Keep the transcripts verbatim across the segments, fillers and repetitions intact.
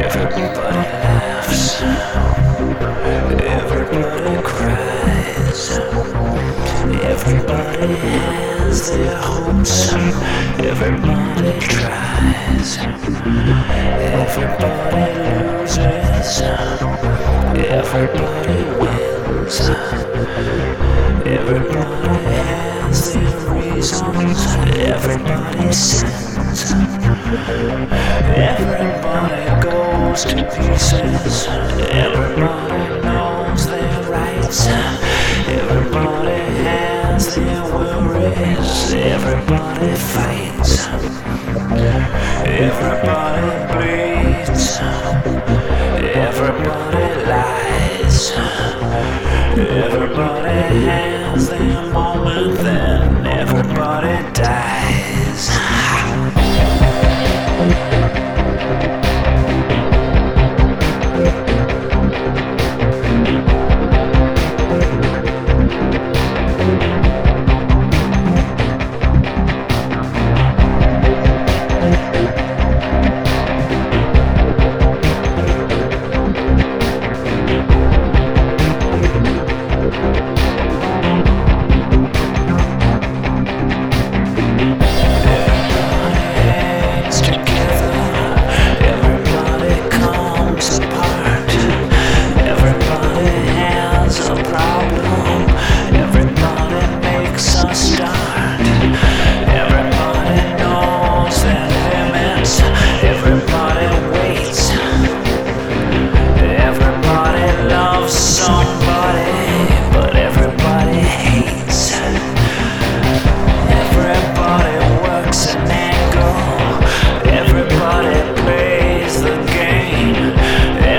Everybody laughs, everybody cries, everybody has their hopes, everybody tries, everybody loses, everybody wins, everybody has their reasons, everybody sins, everybody goes to pieces, everybody knows their rights, everybody has their worries, everybody fights, everybody bleeds, everybody lies, everybody has their moment, then everybody dies.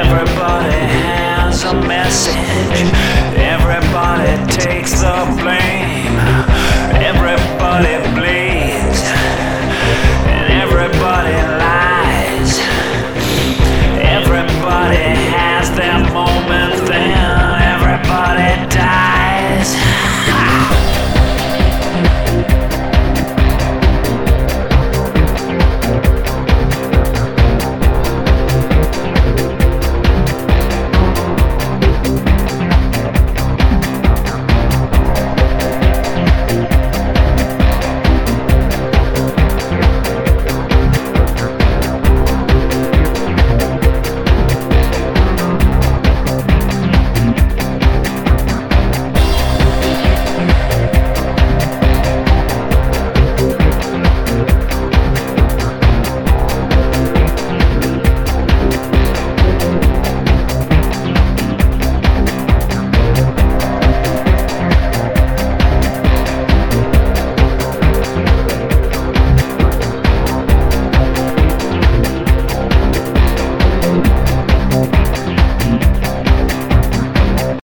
Everybody takes the blame.